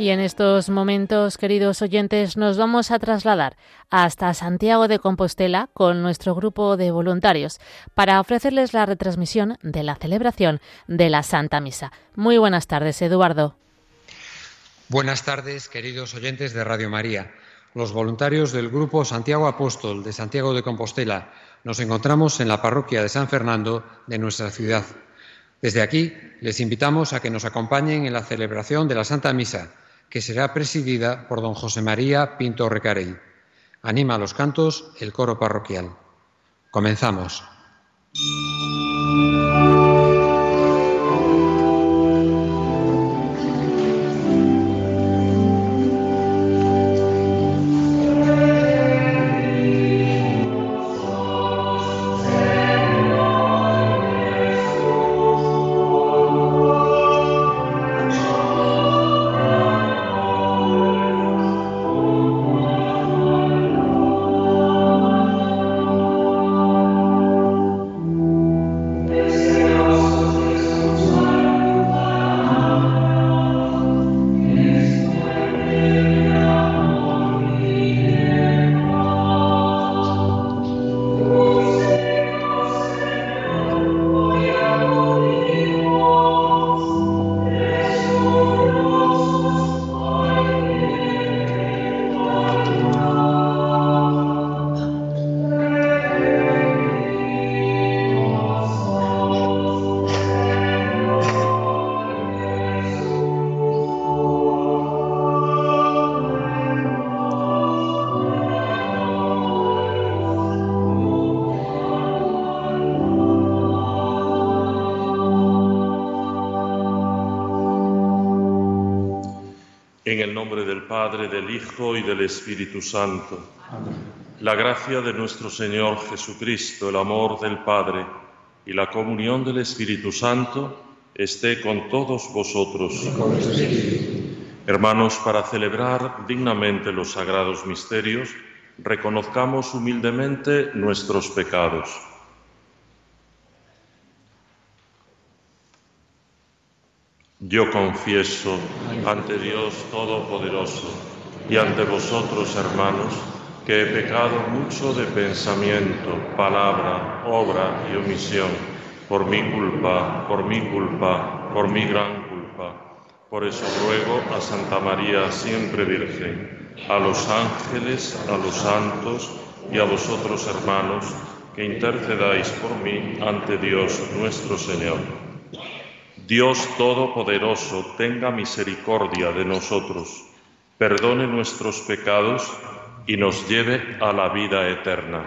Y en estos momentos, queridos oyentes, nos vamos a trasladar hasta Santiago de Compostela con nuestro grupo de voluntarios para ofrecerles la retransmisión de la celebración de la Santa Misa. Muy buenas tardes, Eduardo. Buenas tardes, queridos oyentes de Radio María. Los voluntarios del Grupo Santiago Apóstol de Santiago de Compostela nos encontramos en la parroquia de San Fernando de nuestra ciudad. Desde aquí les invitamos a que nos acompañen en la celebración de la Santa Misa, que será presidida por don José María Pinto Recarey. Anima a los cantos el coro parroquial. Comenzamos. En el nombre del Padre, del Hijo y del Espíritu Santo. Amén. La gracia de nuestro Señor Jesucristo, el amor del Padre y la comunión del Espíritu Santo esté con todos vosotros. Hermanos, para celebrar dignamente los sagrados misterios, reconozcamos humildemente nuestros pecados. Yo confieso ante Dios Todopoderoso y ante vosotros, hermanos, que he pecado mucho de pensamiento, palabra, obra y omisión, por mi culpa, por mi gran culpa. Por eso ruego a Santa María, siempre Virgen, a los ángeles, a los santos y a vosotros, hermanos, que intercedáis por mí ante Dios nuestro Señor. Dios Todopoderoso tenga misericordia de nosotros, perdone nuestros pecados y nos lleve a la vida eterna.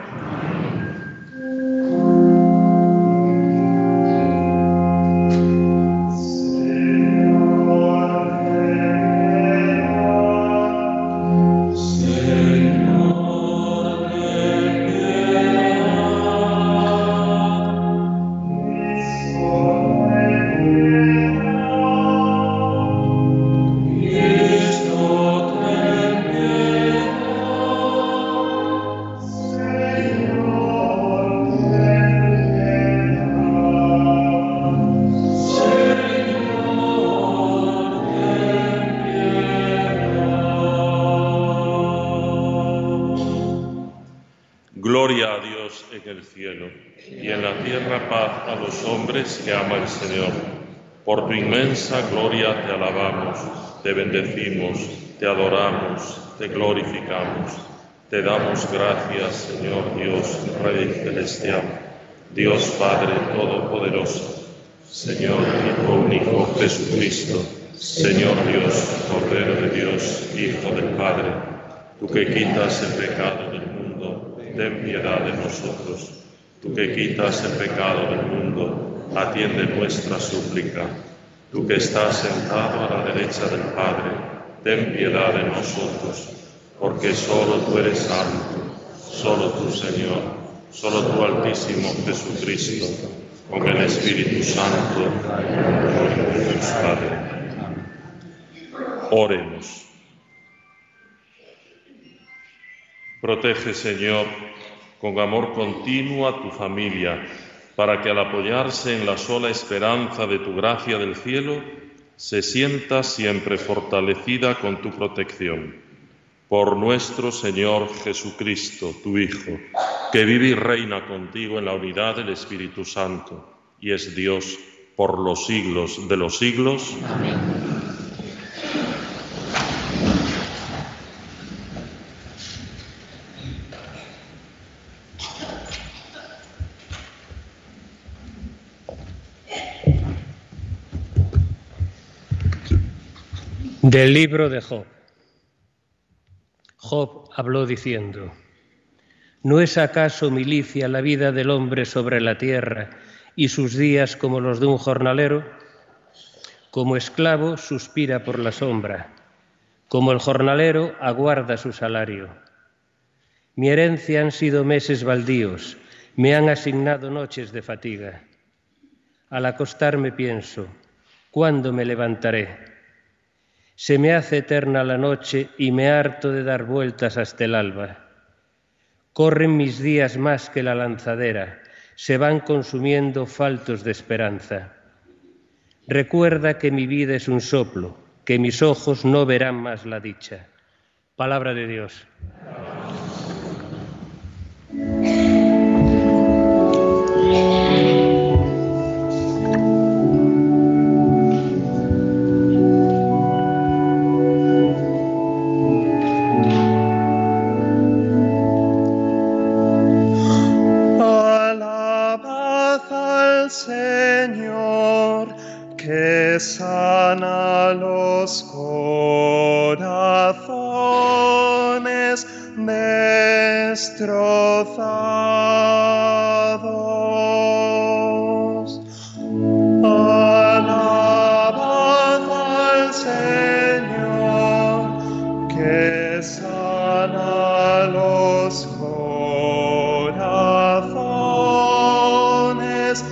Gloria a Dios en el cielo y en la tierra paz a los hombres que ama el Señor. Por tu inmensa gloria te alabamos, te bendecimos, te adoramos, te glorificamos. Te damos gracias, Señor Dios, Rey celestial, Dios Padre Todopoderoso, Señor Hijo único Jesucristo, Señor Dios, Cordero de Dios, Hijo del Padre, tú que quitas el pecado del mundo, ten piedad de nosotros. Tú que quitas el pecado del mundo, atiende nuestra súplica. Tú que estás sentado a la derecha del Padre, ten piedad de nosotros, porque solo tú eres santo, solo tú, Señor, solo tú, Altísimo Jesucristo, con el Espíritu Santo, Dios Padre. Oremos. Protege, Señor, con amor continuo a tu familia, para que al apoyarse en la sola esperanza de tu gracia del cielo, se sienta siempre fortalecida con tu protección. Por nuestro Señor Jesucristo, tu Hijo, que vive y reina contigo en la unidad del Espíritu Santo, y es Dios por los siglos de los siglos. Amén. Del libro de Job. Job habló diciendo: ¿no es acaso milicia la vida del hombre sobre la tierra y sus días como los de un jornalero? Como esclavo suspira por la sombra, como el jornalero aguarda su salario. Mi herencia han sido meses baldíos, me han asignado noches de fatiga. Al acostarme pienso, ¿cuándo me levantaré? Se me hace eterna la noche y me harto de dar vueltas hasta el alba. Corren mis días más que la lanzadera, se van consumiendo faltos de esperanza. Recuerda que mi vida es un soplo, que mis ojos no verán más la dicha. Palabra de Dios. Sana los corazones destrozados. Alabad al Señor, que sana los corazones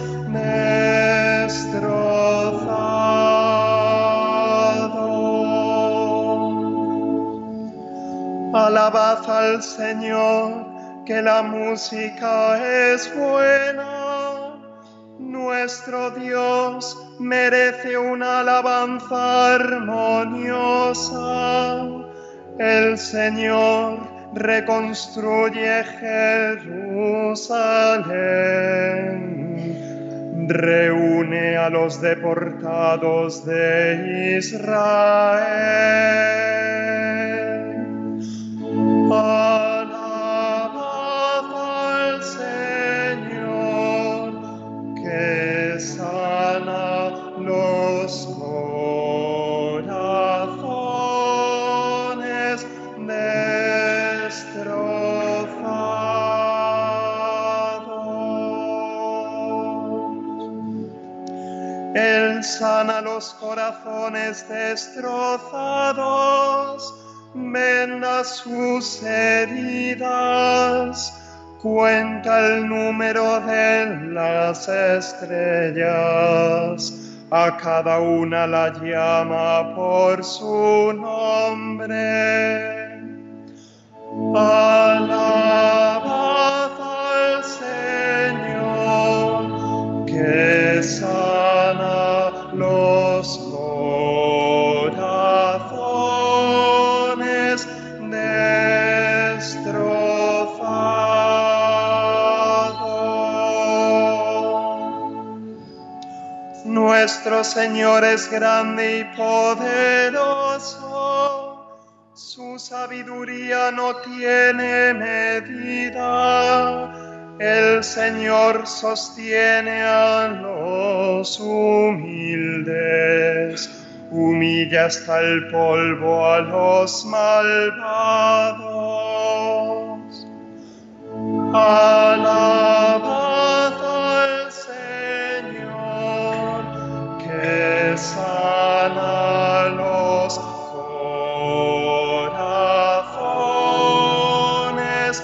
Alabad al Señor, que la música es buena. Nuestro Dios merece una alabanza armoniosa. El Señor reconstruye Jerusalén. Reúne a los deportados de Israel. Alabad al Señor, que sana los corazones destrozados. Él sana los corazones destrozados, venda sus heridas, cuenta el número de las estrellas, a cada una la llama por su nombre. Alabad al Señor, que sana los corazones destrozados. Nuestro Señor es grande y poderoso, su sabiduría no tiene medida. El Señor sostiene a los humildes, humilla hasta el polvo a los malvados. Alabad al Señor, que sana los corazones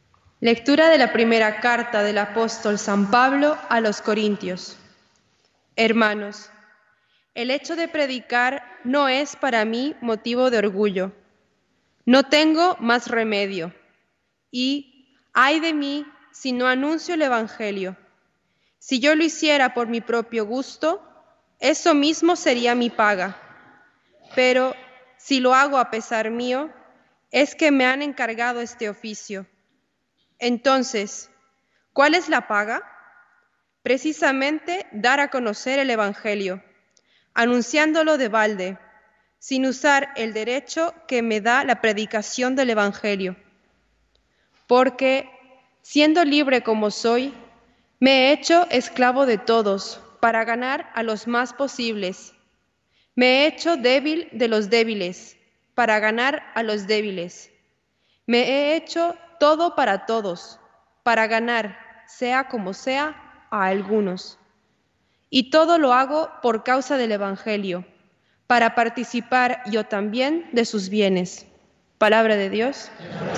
Lectura de la primera carta del apóstol San Pablo a los Corintios. Hermanos, el hecho de predicar no es para mí motivo de orgullo. No tengo más remedio. Y ay de mí si no anuncio el Evangelio. Si yo lo hiciera por mi propio gusto, eso mismo sería mi paga. Pero si lo hago a pesar mío, es que me han encargado este oficio. Entonces, ¿cuál es la paga? Precisamente dar a conocer el Evangelio, anunciándolo de balde, sin usar el derecho que me da la predicación del Evangelio. Porque, siendo libre como soy, me he hecho esclavo de todos para ganar a los más posibles. Me he hecho débil de los débiles para ganar a los débiles. Me he hecho todo para todos para ganar, sea como sea, a algunos. Y todo lo hago por causa del Evangelio, para participar yo también de sus bienes. Palabra de Dios.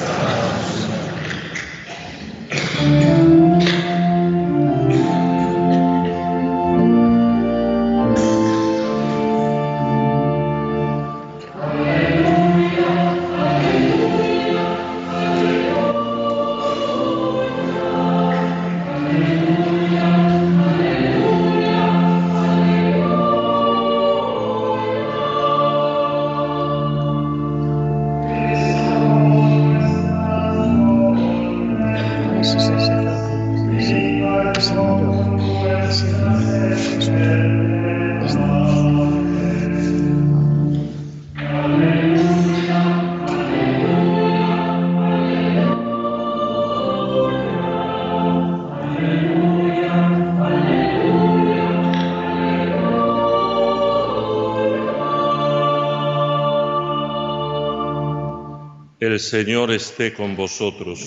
El Señor esté con vosotros.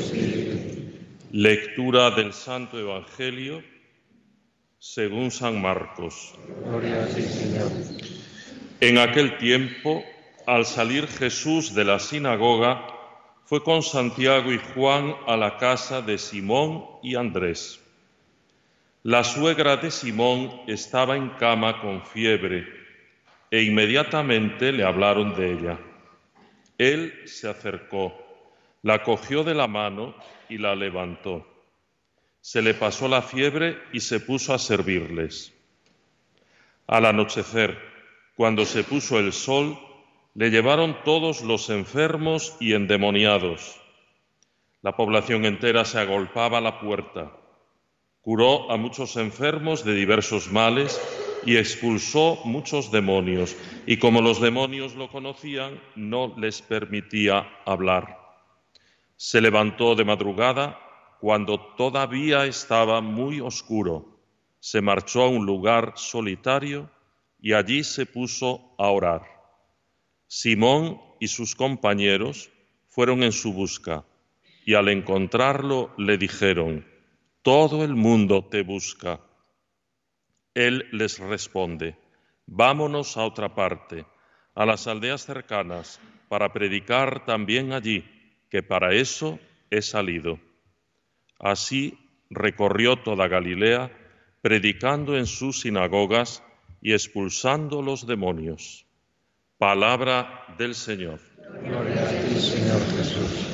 Lectura del Santo Evangelio según San Marcos. Gloria a ti, Señor. En aquel tiempo, al salir Jesús de la sinagoga, fue con Santiago y Juan a la casa de Simón y Andrés. La suegra de Simón estaba en cama con fiebre, e inmediatamente le hablaron de ella. Él se acercó, la cogió de la mano y la levantó. Se le pasó la fiebre y se puso a servirles. Al anochecer, cuando se puso el sol, le llevaron todos los enfermos y endemoniados. La población entera se agolpaba a la puerta. Curó a muchos enfermos de diversos males y expulsó muchos demonios, y como los demonios lo conocían, no les permitía hablar. Se levantó de madrugada, cuando todavía estaba muy oscuro, se marchó a un lugar solitario y allí se puso a orar. Simón y sus compañeros fueron en su busca, y al encontrarlo le dijeron: «Todo el mundo te busca». Él les responde: «Vámonos a otra parte, a las aldeas cercanas, para predicar también allí, que para eso he salido». Así recorrió toda Galilea, predicando en sus sinagogas y expulsando los demonios. Palabra del Señor. Gloria a ti, Señor Jesús.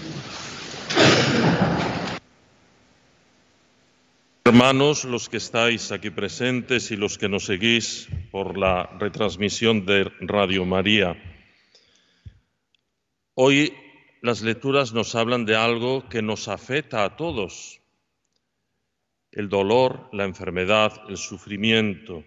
Hermanos, los que estáis aquí presentes y los que nos seguís por la retransmisión de Radio María, hoy las lecturas nos hablan de algo que nos afecta a todos: el dolor, la enfermedad, el sufrimiento.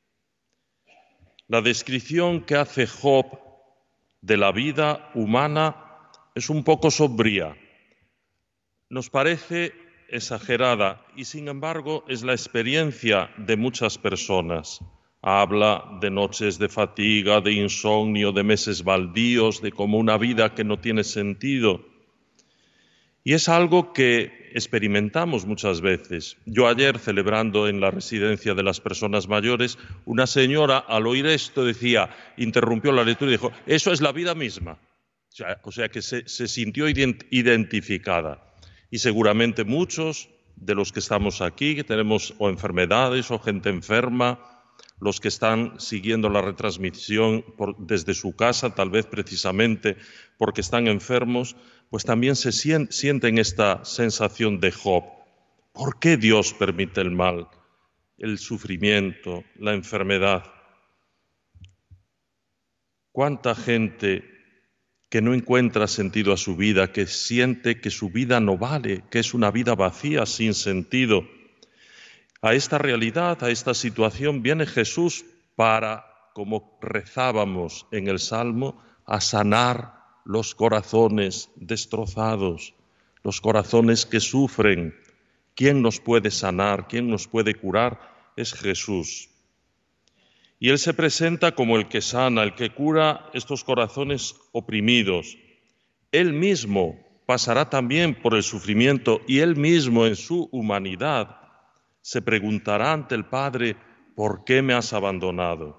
La descripción que hace Job de la vida humana es un poco sombría. Nos parece exagerada y, sin embargo, es la experiencia de muchas personas. Habla de noches de fatiga, de insomnio, de meses baldíos, de como una vida que no tiene sentido. Y es algo que experimentamos muchas veces. Yo ayer, celebrando en la residencia de las personas mayores, una señora, al oír esto, interrumpió la lectura y dijo: «Eso es la vida misma». O sea que se sintió identificada. Y seguramente muchos de los que estamos aquí, que tenemos o enfermedades o gente enferma, los que están siguiendo la retransmisión desde su casa, tal vez precisamente porque están enfermos, pues también se sienten esta sensación de Job. ¿Por qué Dios permite el mal, el sufrimiento, la enfermedad? ¿Cuánta gente que no encuentra sentido a su vida, que siente que su vida no vale, que es una vida vacía, sin sentido? A esta realidad, a esta situación viene Jesús para, como rezábamos en el Salmo, a sanar los corazones destrozados, los corazones que sufren. ¿Quién nos puede sanar? ¿Quién nos puede curar? Es Jesús. Y Él se presenta como el que sana, el que cura estos corazones oprimidos. Él mismo pasará también por el sufrimiento y Él mismo en su humanidad se preguntará ante el Padre, ¿por qué me has abandonado?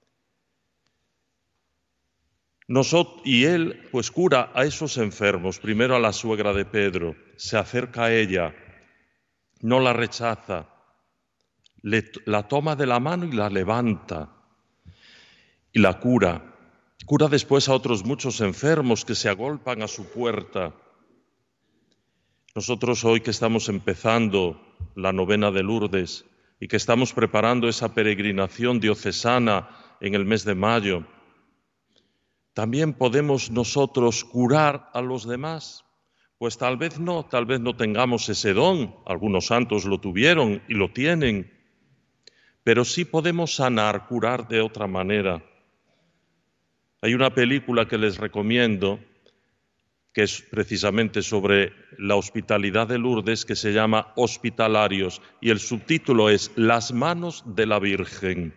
Y Él pues cura a esos enfermos, primero a la suegra de Pedro, se acerca a ella, no la rechaza, la toma de la mano y la levanta y la cura. Cura después a otros muchos enfermos que se agolpan a su puerta. Nosotros hoy que estamos empezando la novena de Lourdes y que estamos preparando esa peregrinación diocesana en el mes de mayo, también podemos nosotros curar a los demás. Pues tal vez no tengamos ese don, algunos santos lo tuvieron y lo tienen, pero sí podemos sanar, curar de otra manera. Hay una película que les recomiendo, que es precisamente sobre la hospitalidad de Lourdes, que se llama Hospitalarios, y el subtítulo es Las manos de la Virgen.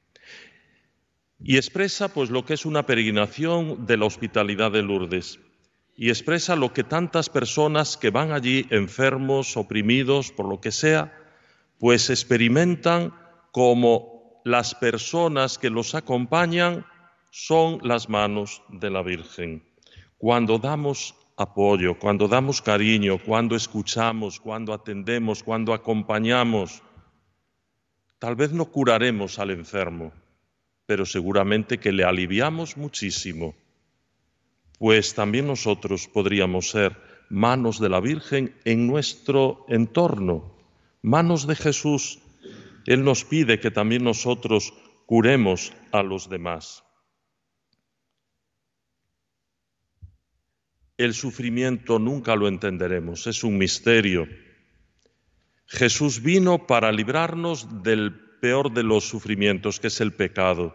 Y expresa pues lo que es una peregrinación de la hospitalidad de Lourdes, y expresa lo que tantas personas que van allí enfermos, oprimidos, por lo que sea, pues experimentan como las personas que los acompañan son las manos de la Virgen. Cuando damos apoyo, cuando damos cariño, cuando escuchamos, cuando atendemos, cuando acompañamos, tal vez no curaremos al enfermo, pero seguramente que le aliviamos muchísimo. Pues también nosotros podríamos ser manos de la Virgen en nuestro entorno, manos de Jesús. Él nos pide que también nosotros curemos a los demás. El sufrimiento nunca lo entenderemos, es un misterio. Jesús vino para librarnos del peor de los sufrimientos, que es el pecado.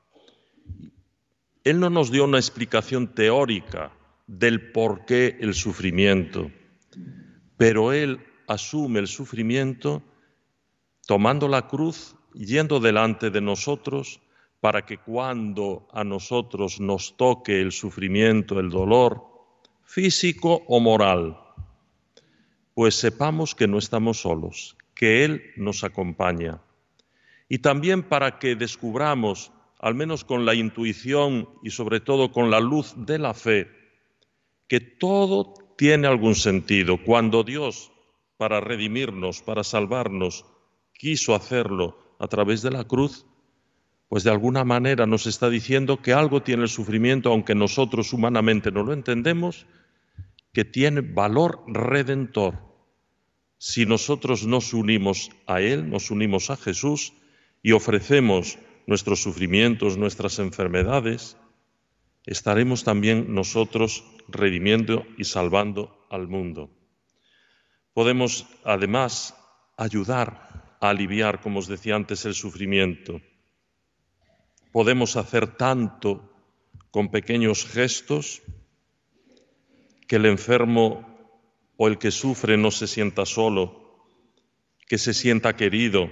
Él no nos dio una explicación teórica del por qué el sufrimiento, pero Él asume el sufrimiento tomando la cruz, yendo delante de nosotros, para que cuando a nosotros nos toque el sufrimiento, el dolor, físico o moral, pues sepamos que no estamos solos, que Él nos acompaña. Y también para que descubramos, al menos con la intuición y sobre todo con la luz de la fe, que todo tiene algún sentido. Cuando Dios, para redimirnos, para salvarnos, quiso hacerlo a través de la cruz, pues de alguna manera nos está diciendo que algo tiene el sufrimiento, aunque nosotros humanamente no lo entendemos, que tiene valor redentor. Si nosotros nos unimos a Él, nos unimos a Jesús y ofrecemos nuestros sufrimientos, nuestras enfermedades, estaremos también nosotros redimiendo y salvando al mundo. Podemos además ayudar a aliviar, como os decía antes, el sufrimiento. Podemos hacer tanto con pequeños gestos que el enfermo o el que sufre no se sienta solo, que se sienta querido,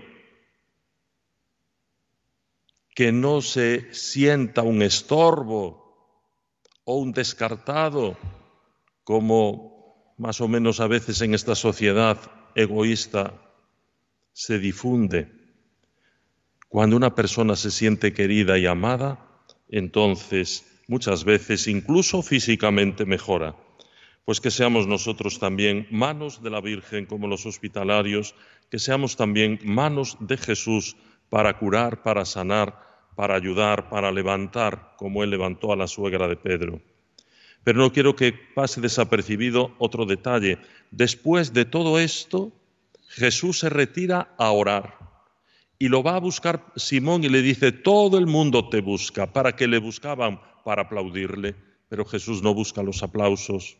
que no se sienta un estorbo o un descartado, como más o menos a veces en esta sociedad egoísta se difunde. Cuando una persona se siente querida y amada, entonces muchas veces incluso físicamente mejora. Pues que seamos nosotros también manos de la Virgen como los hospitalarios, que seamos también manos de Jesús para curar, para sanar, para ayudar, para levantar, como Él levantó a la suegra de Pedro. Pero no quiero que pase desapercibido otro detalle. Después de todo esto, Jesús se retira a orar y lo va a buscar Simón y le dice: todo el mundo te busca. ¿Para qué le buscaban? Para aplaudirle. Pero Jesús no busca los aplausos.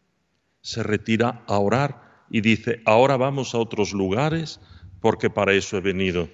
Se retira a orar y dice: ahora vamos a otros lugares porque para eso he venido.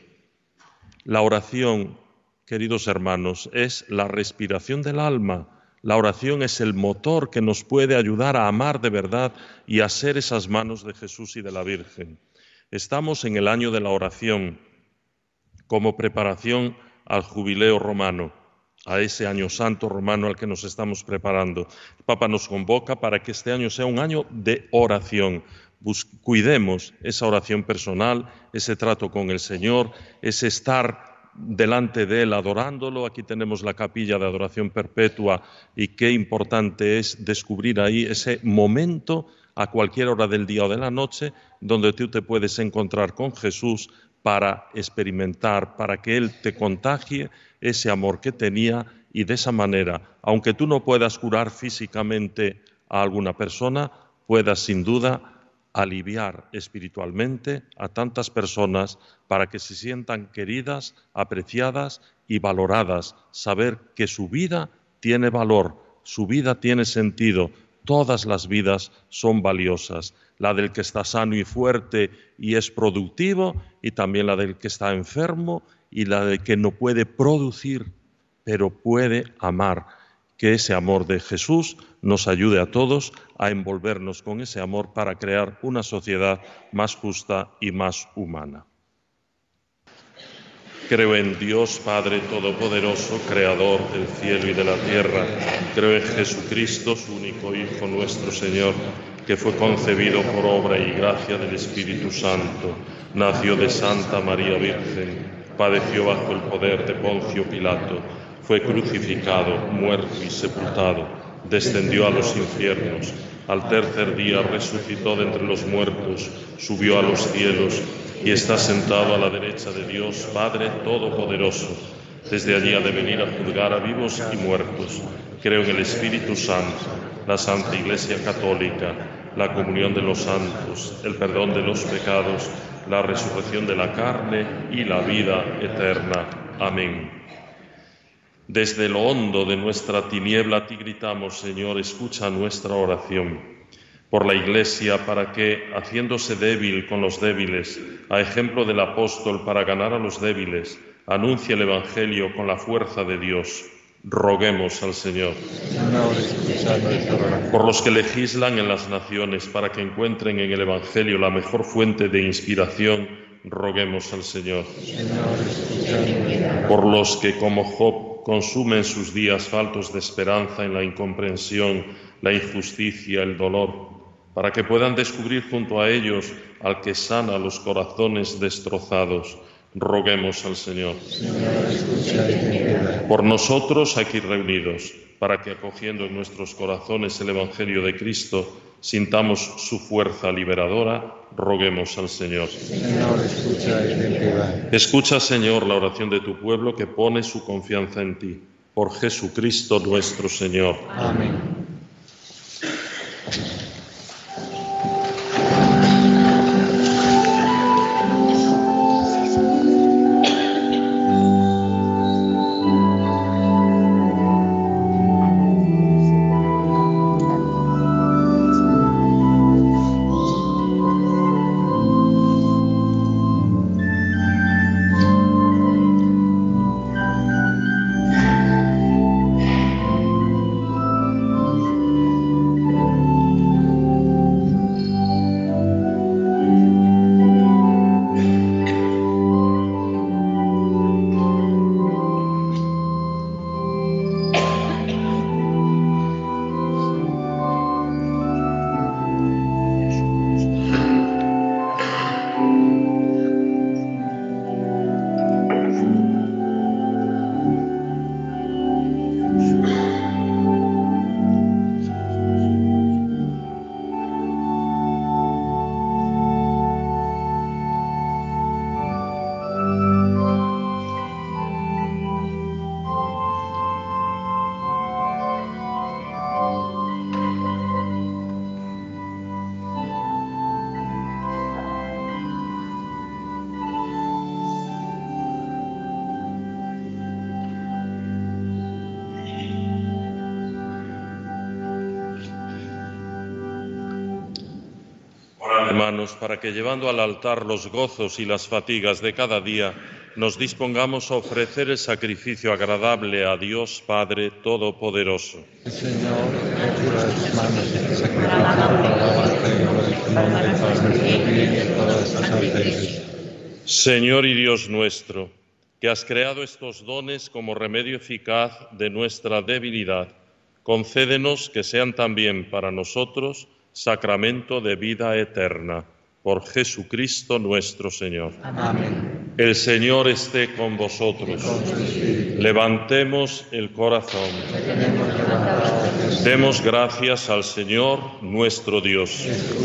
La oración, queridos hermanos, es la respiración del alma. La oración es el motor que nos puede ayudar a amar de verdad y a ser esas manos de Jesús y de la Virgen. Estamos en el año de la oración como preparación al jubileo romano, a ese año santo romano al que nos estamos preparando. El Papa nos convoca para que este año sea un año de oración. Cuidemos esa oración personal, ese trato con el Señor, ese estar delante de Él adorándolo. Aquí tenemos la capilla de adoración perpetua y qué importante es descubrir ahí ese momento a cualquier hora del día o de la noche donde tú te puedes encontrar con Jesús para experimentar, para que Él te contagie ese amor que tenía y de esa manera, aunque tú no puedas curar físicamente a alguna persona, puedas sin duda aliviar espiritualmente a tantas personas para que se sientan queridas, apreciadas y valoradas, saber que su vida tiene valor, su vida tiene sentido, todas las vidas son valiosas, la del que está sano y fuerte y es productivo, y también la del que está enfermo y la del que no puede producir, pero puede amar. Que ese amor de Jesús nos ayude a todos a envolvernos con ese amor para crear una sociedad más justa y más humana. Creo en Dios Padre Todopoderoso, Creador del cielo y de la tierra. Creo en Jesucristo, su único Hijo, nuestro Señor, que fue concebido por obra y gracia del Espíritu Santo. Nació de Santa María Virgen, padeció bajo el poder de Poncio Pilato, fue crucificado, muerto y sepultado, descendió a los infiernos, al tercer día resucitó de entre los muertos, subió a los cielos y está sentado a la derecha de Dios Padre Todopoderoso. Desde allí ha de venir a juzgar a vivos y muertos. Creo en el Espíritu Santo, la Santa Iglesia Católica, la comunión de los santos, el perdón de los pecados, la resurrección de la carne y la vida eterna. Amén. Desde lo hondo de nuestra tiniebla a ti gritamos, Señor, escucha nuestra oración. Por la Iglesia, para que, haciéndose débil con los débiles, a ejemplo del apóstol para ganar a los débiles, anuncie el Evangelio con la fuerza de Dios. Roguemos al Señor. Por los que legislan en las naciones, para que encuentren en el Evangelio la mejor fuente de inspiración, roguemos al Señor. Por los que, como Job, consumen sus días faltos de esperanza en la incomprensión, la injusticia, el dolor, para que puedan descubrir junto a ellos al que sana los corazones destrozados. Roguemos al Señor. Por nosotros aquí reunidos, para que acogiendo en nuestros corazones el Evangelio de Cristo, sintamos su fuerza liberadora, roguemos al Señor. Escucha, Señor, la oración de tu pueblo que pone su confianza en ti. Por Jesucristo nuestro Señor. Amén. Hermanos, para que llevando al altar los gozos y las fatigas de cada día, nos dispongamos a ofrecer el sacrificio agradable a Dios Padre Todopoderoso. El Señor retira de tus manos este sacrificio para alabanza y glorificación de todas nuestras vidas y todas las artes. Señor y Dios nuestro, que has creado estos dones como remedio eficaz de nuestra debilidad, concédenos que sean también para nosotros sacramento de vida eterna. Por Jesucristo nuestro Señor. Amén. El Señor esté con vosotros. Levantemos el corazón. Demos gracias al Señor nuestro Dios.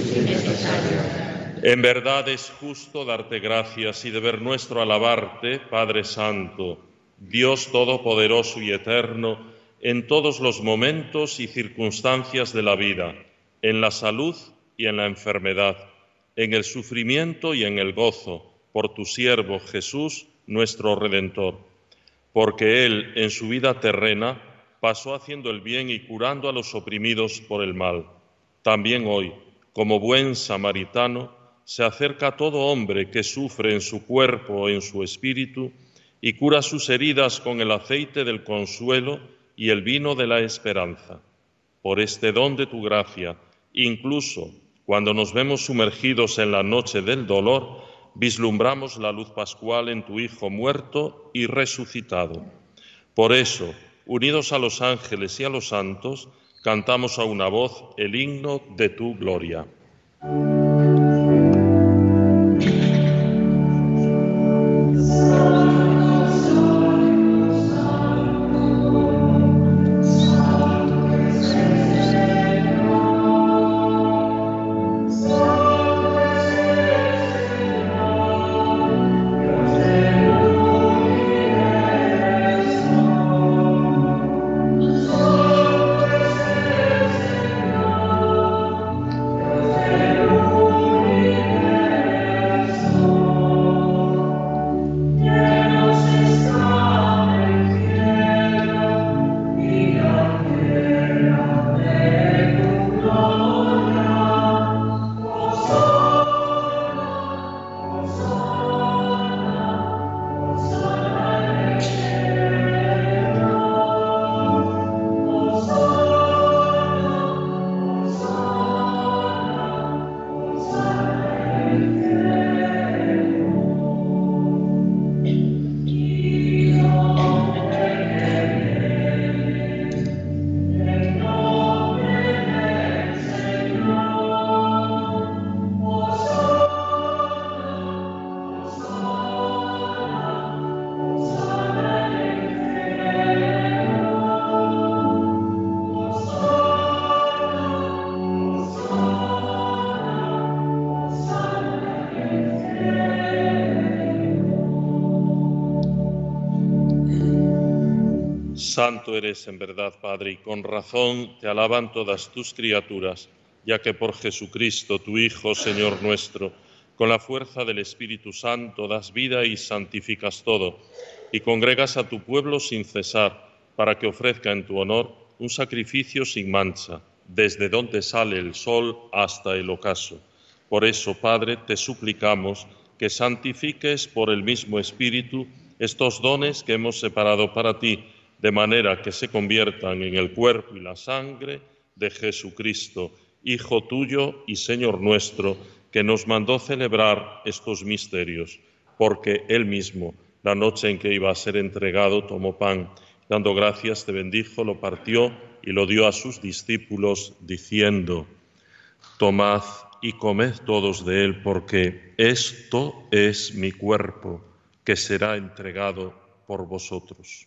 En verdad es justo darte gracias y deber nuestro alabarte, Padre Santo, Dios Todopoderoso y Eterno, en todos los momentos y circunstancias de la vida, en la salud y en la enfermedad, en el sufrimiento y en el gozo, por tu siervo Jesús, nuestro Redentor. Porque Él, en su vida terrena, pasó haciendo el bien y curando a los oprimidos por el mal. También hoy, como buen samaritano, se acerca a todo hombre que sufre en su cuerpo o en su espíritu y cura sus heridas con el aceite del consuelo y el vino de la esperanza. Por este don de tu gracia, incluso cuando nos vemos sumergidos en la noche del dolor, vislumbramos la luz pascual en tu Hijo muerto y resucitado. Por eso, unidos a los ángeles y a los santos, cantamos a una voz el himno de tu gloria. Santo eres en verdad, Padre, y con razón te alaban todas tus criaturas, ya que por Jesucristo, tu Hijo, Señor nuestro, con la fuerza del Espíritu Santo das vida y santificas todo, y congregas a tu pueblo sin cesar, para que ofrezca en tu honor un sacrificio sin mancha, desde donde sale el sol hasta el ocaso. Por eso, Padre, te suplicamos que santifiques por el mismo Espíritu estos dones que hemos separado para ti, de manera que se conviertan en el cuerpo y la sangre de Jesucristo, Hijo tuyo y Señor nuestro, que nos mandó celebrar estos misterios, porque Él mismo, la noche en que iba a ser entregado, tomó pan, dando gracias, te bendijo, lo partió y lo dio a sus discípulos, diciendo: tomad y comed todos de él, porque esto es mi cuerpo, que será entregado por vosotros.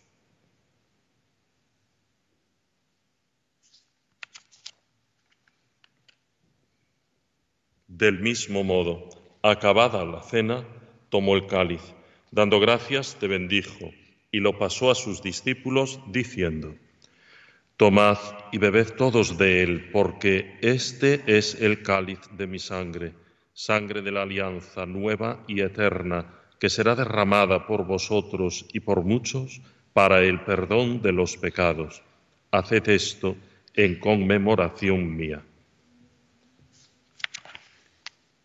Del mismo modo, acabada la cena, tomó el cáliz, dando gracias, te bendijo, y lo pasó a sus discípulos, diciendo: tomad y bebed todos de él, porque este es el cáliz de mi sangre, sangre de la alianza nueva y eterna, que será derramada por vosotros y por muchos para el perdón de los pecados. Haced esto en conmemoración mía.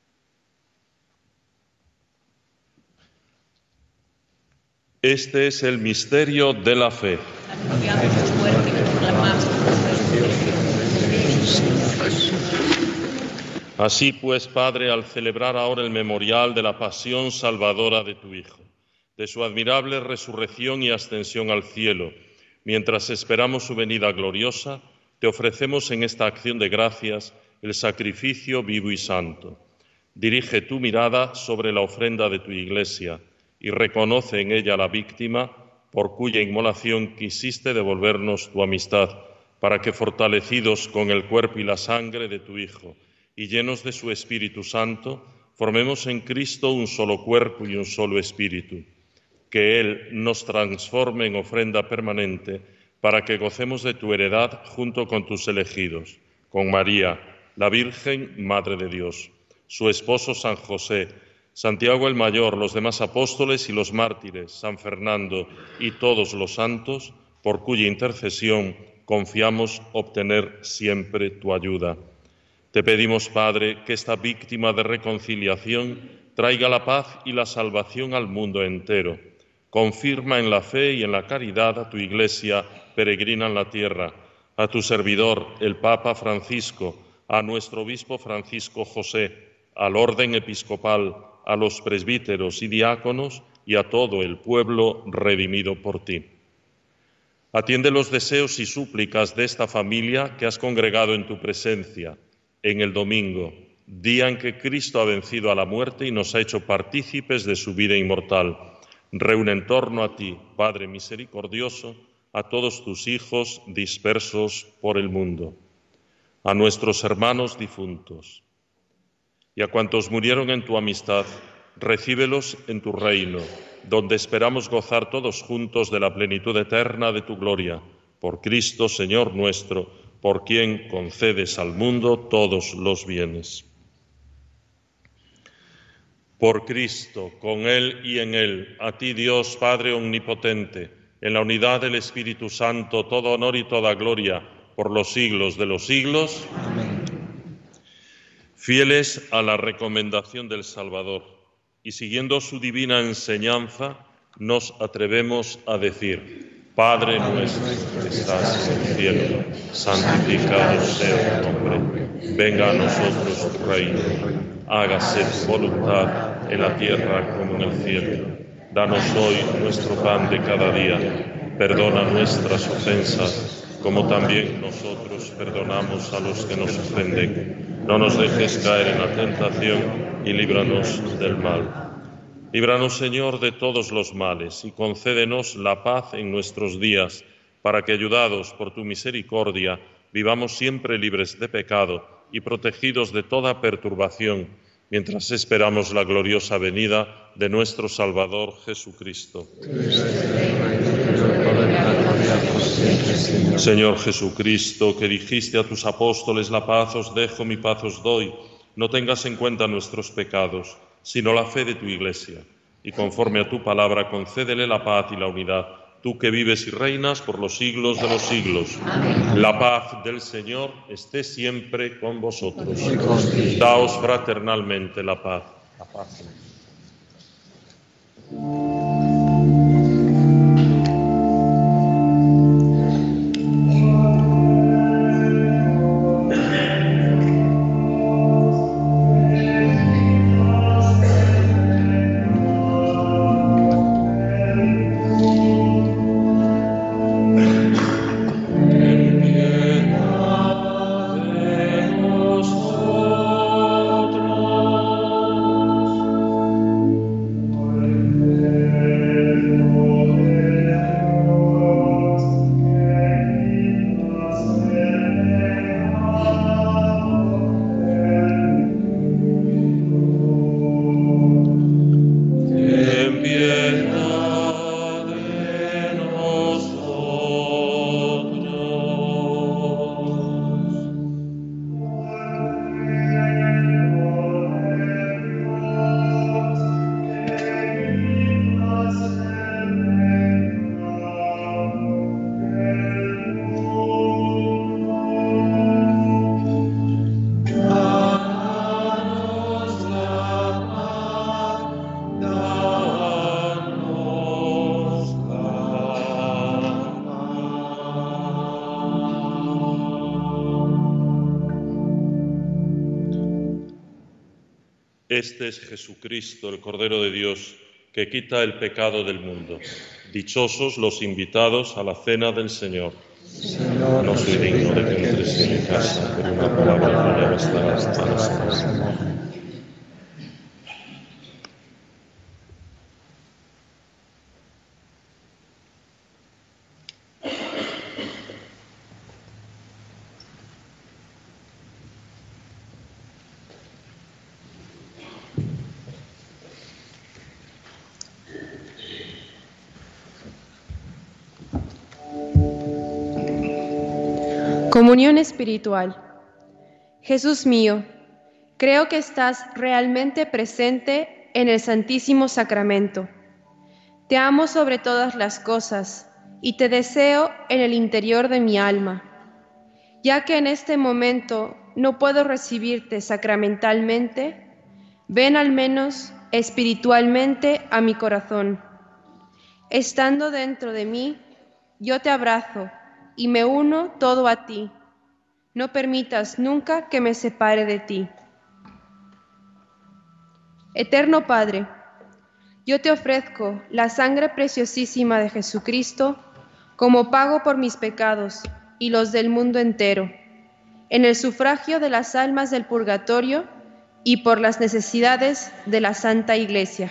Este es el misterio de la fe. Así pues, Padre, al celebrar ahora el memorial de la pasión salvadora de tu Hijo, de su admirable resurrección y ascensión al cielo, mientras esperamos su venida gloriosa, te ofrecemos en esta acción de gracias el sacrificio vivo y santo. Dirige tu mirada sobre la ofrenda de tu Iglesia y reconoce en ella la víctima por cuya inmolación quisiste devolvernos tu amistad, para que, fortalecidos con el cuerpo y la sangre de tu Hijo y llenos de su Espíritu Santo, formemos en Cristo un solo cuerpo y un solo espíritu. Que Él nos transforme en ofrenda permanente para que gocemos de tu heredad junto con tus elegidos, con María, la Virgen, Madre de Dios, su esposo San José, Santiago el Mayor, los demás apóstoles y los mártires, San Fernando y todos los santos, por cuya intercesión confiamos obtener siempre tu ayuda. Te pedimos, Padre, que esta víctima de reconciliación traiga la paz y la salvación al mundo entero. Confirma en la fe y en la caridad a tu Iglesia peregrina en la tierra, a tu servidor, el Papa Francisco, a nuestro obispo Francisco José, al orden episcopal, a los presbíteros y diáconos y a todo el pueblo redimido por ti. Atiende los deseos y súplicas de esta familia que has congregado en tu presencia en el domingo, día en que Cristo ha vencido a la muerte y nos ha hecho partícipes de su vida inmortal. Reúne en torno a ti, Padre misericordioso, a todos tus hijos dispersos por el mundo, a nuestros hermanos difuntos y a cuantos murieron en tu amistad, recíbelos en tu reino, donde esperamos gozar todos juntos de la plenitud eterna de tu gloria, por Cristo, Señor nuestro, por quien concedes al mundo todos los bienes. Por Cristo, con Él y en Él, a ti Dios Padre Omnipotente, en la unidad del Espíritu Santo, todo honor y toda gloria, por los siglos de los siglos. Amén. Fieles a la recomendación del Salvador y siguiendo su divina enseñanza, nos atrevemos a decir: Padre nuestro que estás en el cielo, santificado sea tu nombre. Venga a nosotros tu reino. Hágase tu voluntad en la tierra como en el cielo. Danos hoy nuestro pan de cada día. Perdona nuestras ofensas, como también nosotros perdonamos a los que nos ofenden. No nos dejes caer en la tentación y líbranos del mal. Líbranos, Señor, de todos los males y concédenos la paz en nuestros días, para que, ayudados por tu misericordia, vivamos siempre libres de pecado y protegidos de toda perturbación, mientras esperamos la gloriosa venida de nuestro Salvador Jesucristo. Señor Jesucristo, que dijiste a tus apóstoles: la paz os dejo, mi paz os doy, no tengas en cuenta nuestros pecados, sino la fe de tu Iglesia, y conforme a tu palabra concédele la paz y la unidad, tú que vives y reinas por los siglos de los siglos. Amén. La paz del Señor esté siempre con vosotros. Daos fraternalmente la paz. La paz. Este es Jesucristo, el Cordero de Dios, que quita el pecado del mundo. Dichosos los invitados a la cena del Señor. Señor, No soy digno de que entres en mi casa, pero una palabra tuya bastará para salvarme. Comunión espiritual. Jesús mío, creo que estás realmente presente en el Santísimo Sacramento. Te amo sobre todas las cosas y te deseo en el interior de mi alma. Ya que en este momento no puedo recibirte sacramentalmente, ven al menos espiritualmente a mi corazón. Estando dentro de mí, yo te abrazo y me uno todo a ti. No permitas nunca que me separe de ti. Eterno Padre, yo te ofrezco la sangre preciosísima de Jesucristo como pago por mis pecados y los del mundo entero, en el sufragio de las almas del purgatorio y por las necesidades de la Santa Iglesia.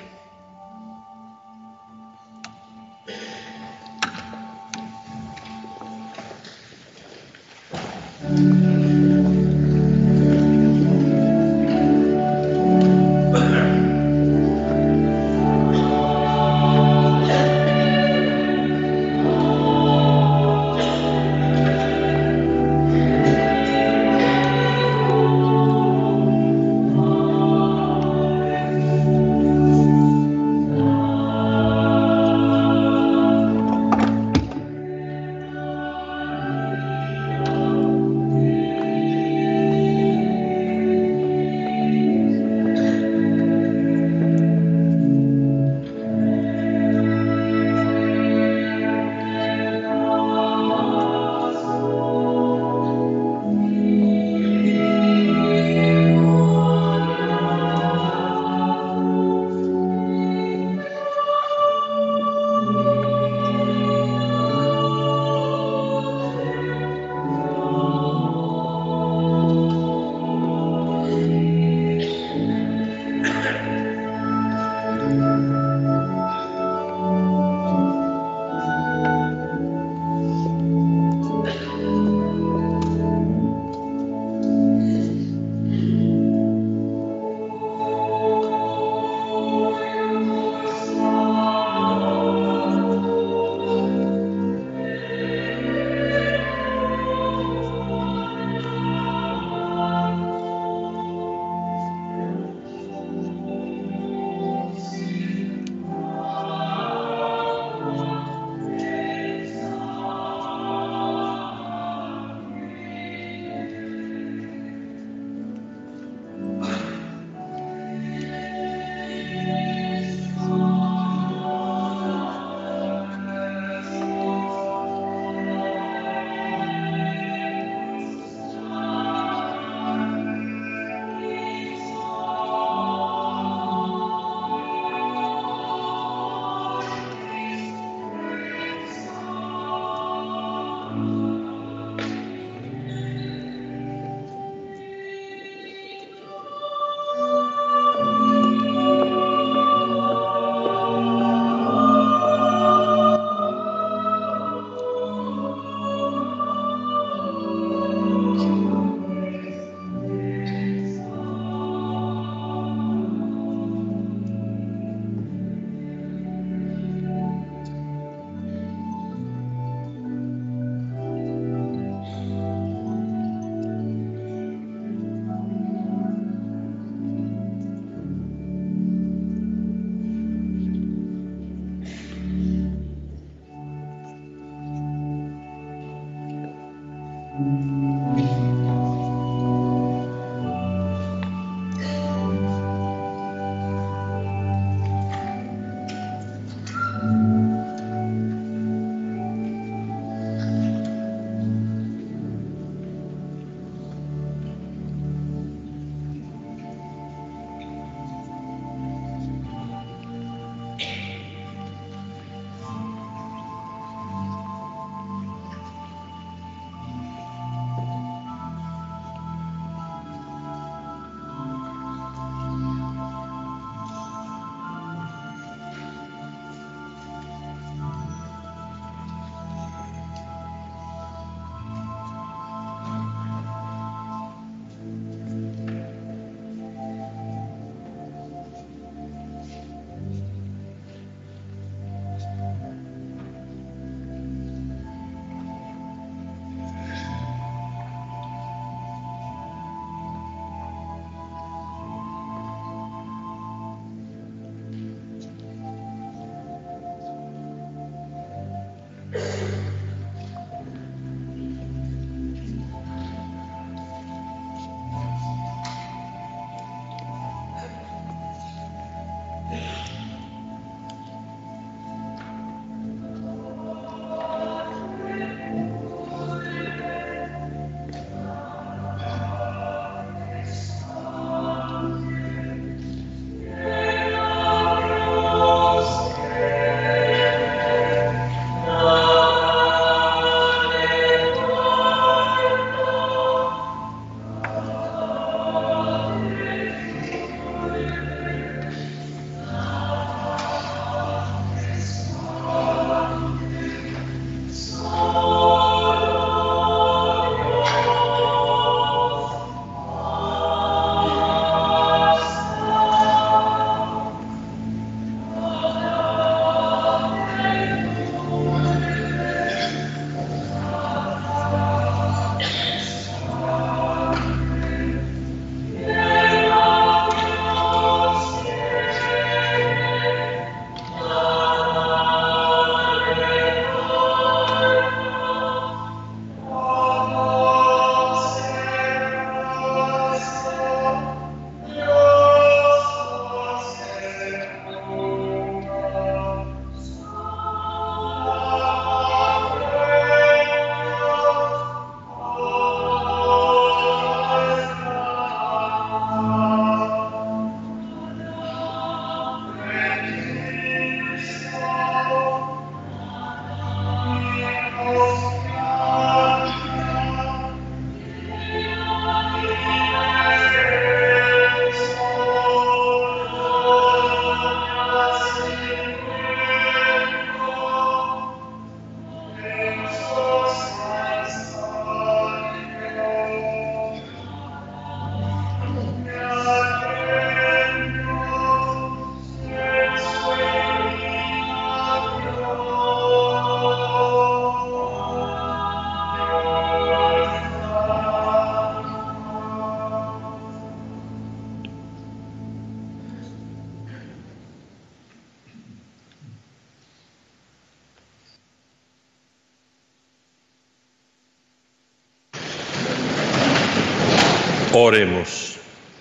Oremos.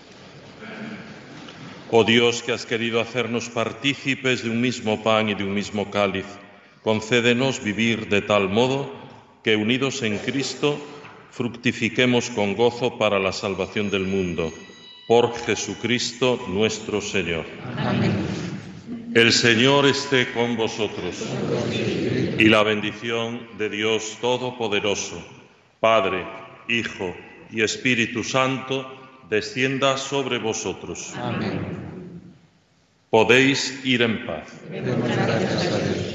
Oh Dios, que has querido hacernos partícipes de un mismo pan y de un mismo cáliz, concédenos vivir de tal modo que, unidos en Cristo, fructifiquemos con gozo para la salvación del mundo. Por Jesucristo nuestro Señor. Amén. El Señor esté con vosotros, y la bendición de Dios Todopoderoso, Padre, Hijo y Espíritu Santo, descienda sobre vosotros. Amén. Podéis ir en paz. Demos gracias a Dios.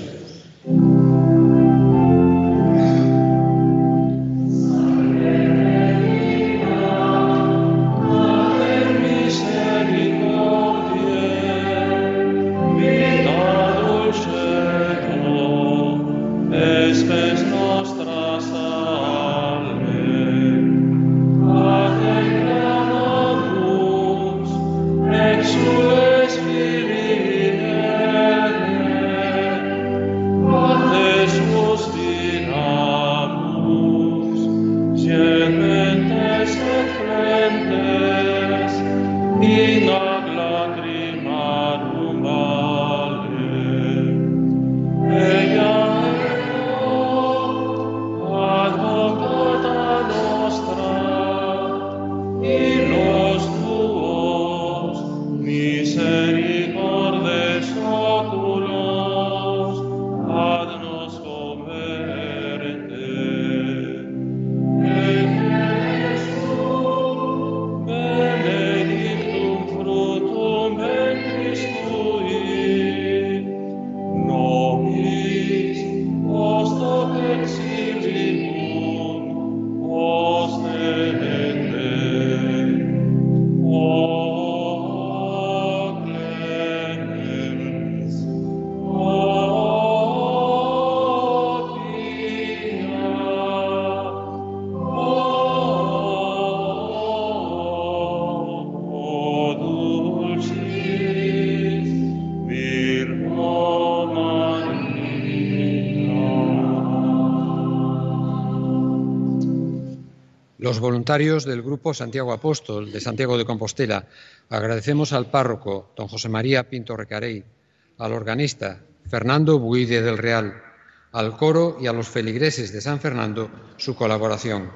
Los voluntarios del Grupo Santiago Apóstol de Santiago de Compostela agradecemos al párroco don José María Pinto Recarey, al organista Fernando Buide del Real, al coro y a los feligreses de San Fernando su colaboración.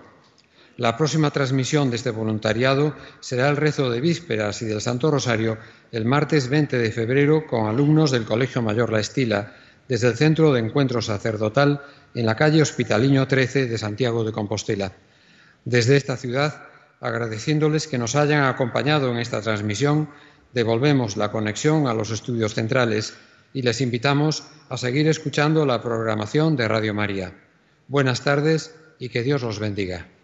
La próxima transmisión de este voluntariado será el rezo de vísperas y del Santo Rosario el martes 20 de febrero con alumnos del Colegio Mayor La Estila desde el Centro de Encuentro Sacerdotal en la calle Hospitaliño 13 de Santiago de Compostela. Desde esta ciudad, agradeciéndoles que nos hayan acompañado en esta transmisión, devolvemos la conexión a los estudios centrales y les invitamos a seguir escuchando la programación de Radio María. Buenas tardes y que Dios los bendiga.